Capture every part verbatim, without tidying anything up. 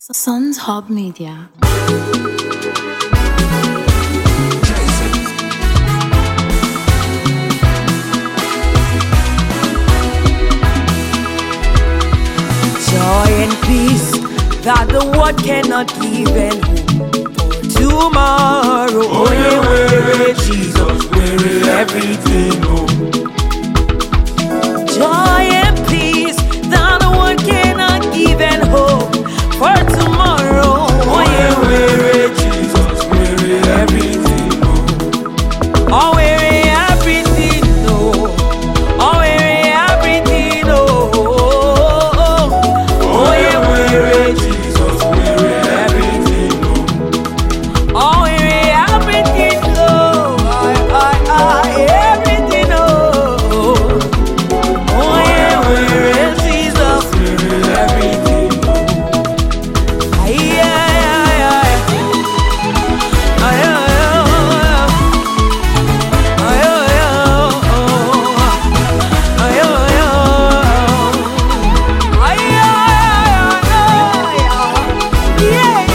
Sons Hub Media. Joy and peace that the world cannot give, and hope for tomorrow. Oh, yeah, where is Jesus, where is everything? Oh. Joy and peace that the world cannot give, and hope for tomorrow. Oh, yeah, where is Jesus, where is everything? Oh, oh where is everything? Oh, oh where is everything? Oh, oh, yeah, where is Jesus, where is everything? Oh, oh where is everything? Oh, I, I, I, everything. Oh, oh yeah, where is Jesus? where is everything? Oh, Ay, ay, ay, ay. Ay, ay, ay, ay. Ay, ay, ay, ay. Ay, ay, ay. Ay, ay, ay, ay. Yeah,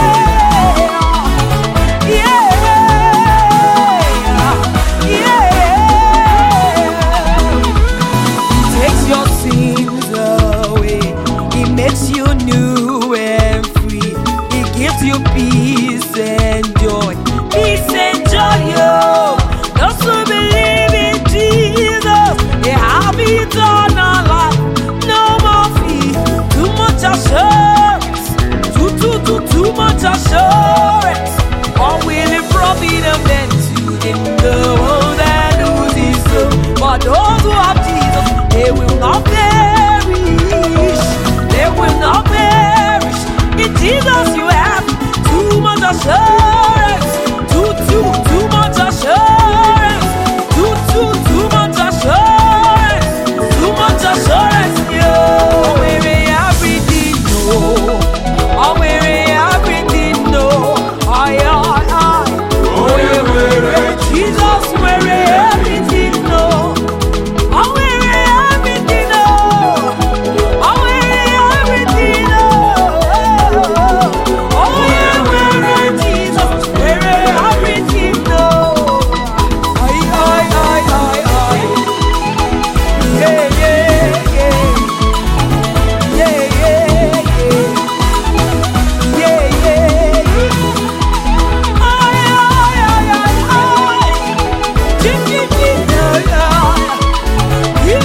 yeah. Yeah, yeah. He takes your sins away. He makes you new and free. He gives you peace and joy. Peace and joy, yo. Those who believe in Jesus, they have eternal life. No more fear. Too much assurance. Too, too, too, too much assurance. Or will it profit them then to them the world that loses soul? But those who have Jesus, they will not perish. They will not perish. In Jesus you have too much assurance. Too, too, too much assurance. Too, too, too much assurance. Too much assurance. Yo, where is everything? No. Oh, where is everything? No. Ay, ay, ay. oh, yeah, where is Jesus, where is everything? No. Oh, where is everything? No. Oh, where is everything? No. Oh, yeah, where is Jesus? Where is everything? No. Ay, ay, ay, ay, ay. Yeah, yeah, yeah. Yeah, yeah, yeah. Yeah, yeah, yeah. Ay, ay, ay, ay, ay. Chee, chee, chee, yeah, yeah. Yeah,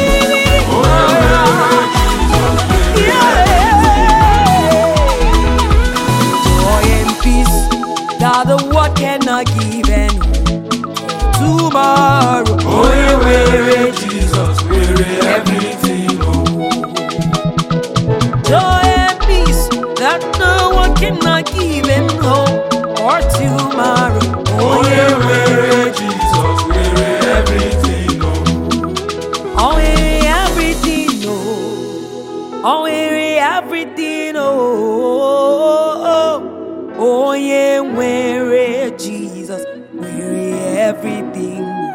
yeah. Joy and peace that the world cannot give, and tomorrow. oh, yeah, where is Jesus, where is everything? Oh, Joy and peace that no one cannot give, and hope for tomorrow. oh, yeah, where is Jesus, where is everything? Oh, Oh, where is everything? Oh, oh, where is everything? Oh, oh, yeah, where is Jesus? Where is everything?